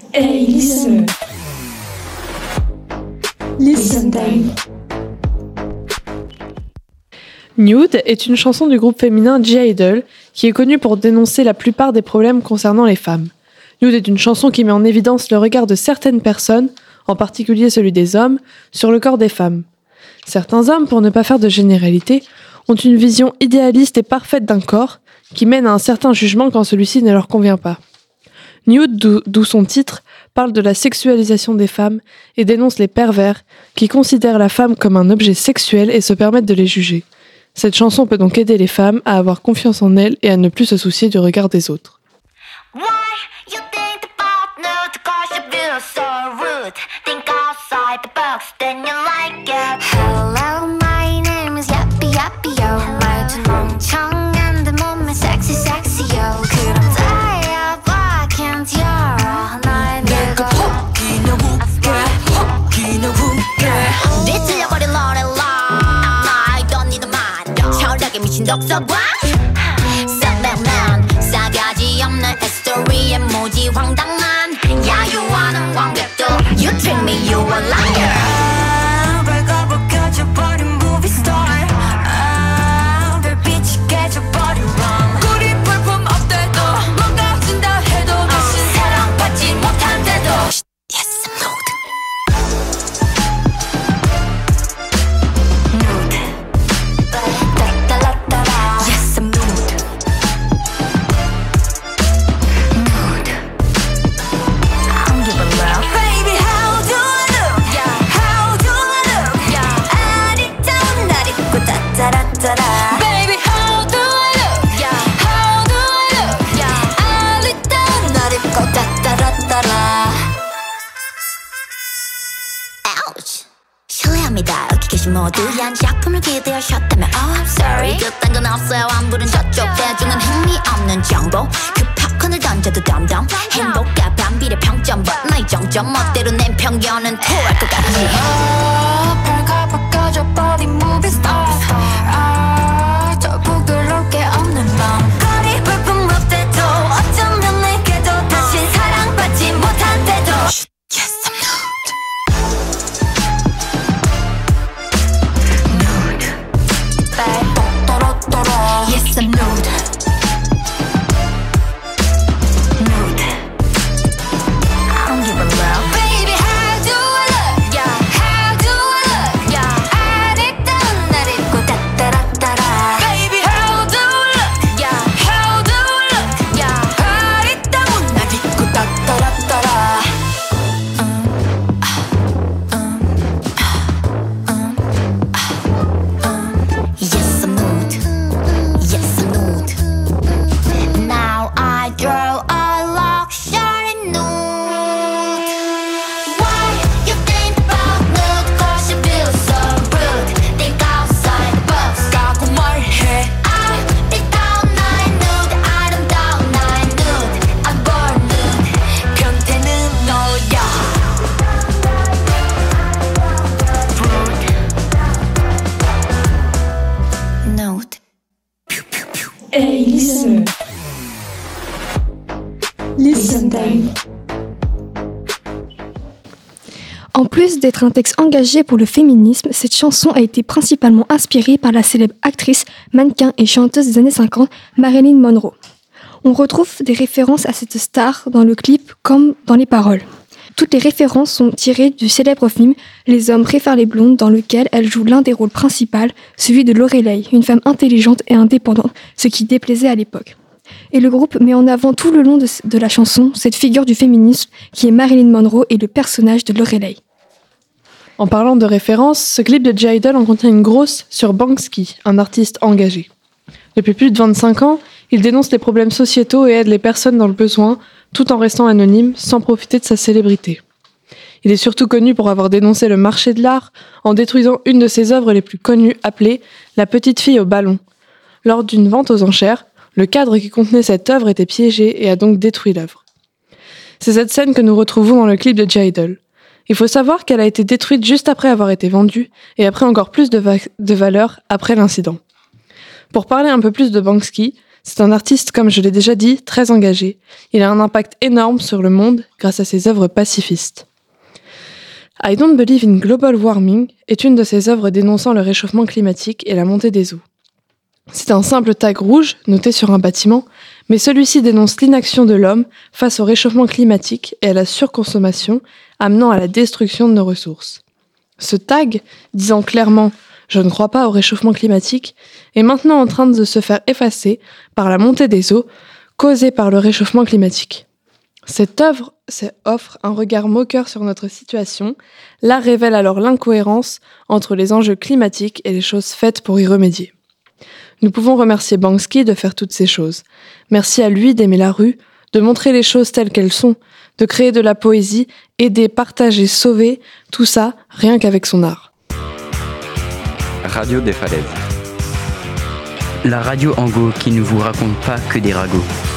Hey, listen. Listen time. Nude est une chanson du groupe féminin G-Idol qui est connue pour dénoncer la plupart des problèmes concernant les femmes. Nude est une chanson qui met en évidence le regard de certaines personnes, en particulier celui des hommes, sur le corps des femmes. Certains hommes, pour ne pas faire de généralité, ont une vision idéaliste et parfaite d'un corps qui mène à un certain jugement quand celui-ci ne leur convient pas. Nude, d'où son titre, parle de la sexualisation des femmes et dénonce les pervers qui considèrent la femme comme un objet sexuel et se permettent de les juger. Cette chanson peut donc aider les femmes à avoir confiance en elles et à ne plus se soucier du regard des autres. 독서관 쌍방만 싸가지 없는 스토리에 모지 황당한 야유하는 완벽도 You treat me you a liar 발가벗 켜져버린 movie star 별빛이 깨져버린 wrong 우리 볼품 없대도 뭔가 준다 해도 다시 사랑받지 못한대도 Yes I'm nude Baby, how do I look? Yeah, how do I look? Yeah, I lit down, 날 입고 따따라따라. Ouch. 실례합니다. 여기 계신 모두 한 작품을 기대하셨다면 Oh, I'm sorry. 그딴 건 없어요. 안 부른 저쪽 대중은 흥미없는 정보. 그 팝콘을 던져도 덤덤. 행복과 반비례 평점. But 나의 정점 멋대로 낸 편견은 토할 것 같지. 발가벗 꺼져버린 movie star. Hey, listen. Listen time. En plus d'être un texte engagé pour le féminisme, cette chanson a été principalement inspirée par la célèbre actrice, mannequin et chanteuse des années 50, Marilyn Monroe. On retrouve des références à cette star dans le clip comme dans les paroles. Toutes les références sont tirées du célèbre film « Les hommes préfèrent les blondes » dans lequel elle joue l'un des rôles principaux, celui de Lorelai, une femme intelligente et indépendante, ce qui déplaisait à l'époque. Et le groupe met en avant tout le long de la chanson cette figure du féminisme qui est Marilyn Monroe et le personnage de Lorelai. En parlant de références, ce clip de G-Idol en contient une grosse sur Banksy, un artiste engagé. Depuis plus de 25 ans, il dénonce les problèmes sociétaux et aide les personnes dans le besoin, tout en restant anonyme, sans profiter de sa célébrité. Il est surtout connu pour avoir dénoncé le marché de l'art en détruisant une de ses œuvres les plus connues appelée « La petite fille au ballon ». Lors d'une vente aux enchères, le cadre qui contenait cette œuvre était piégé et a donc détruit l'œuvre. C'est cette scène que nous retrouvons dans le clip de G-Idol. Il faut savoir qu'elle a été détruite juste après avoir été vendue et a pris encore plus de valeur après l'incident. Pour parler un peu plus de Banksy, C'est un artiste, comme je l'ai déjà dit, très engagé. Il a un impact énorme sur le monde grâce à ses œuvres pacifistes. I Don't Believe in Global Warming est une de ses œuvres dénonçant le réchauffement climatique et la montée des eaux. C'est un simple tag rouge noté sur un bâtiment, mais celui-ci dénonce l'inaction de l'homme face au réchauffement climatique et à la surconsommation, amenant à la destruction de nos ressources. Ce tag, disant clairement « Je ne crois pas au réchauffement climatique », est maintenant en train de se faire effacer par la montée des eaux causée par le réchauffement climatique. Cette œuvre offre un regard moqueur sur notre situation. L'art révèle alors l'incohérence entre les enjeux climatiques et les choses faites pour y remédier. Nous pouvons remercier Banksy de faire toutes ces choses. Merci à lui d'aimer la rue, de montrer les choses telles qu'elles sont, de créer de la poésie, aider, partager, sauver, tout ça rien qu'avec son art. Radio des Falaises. La radio en go qui ne vous raconte pas que des ragots.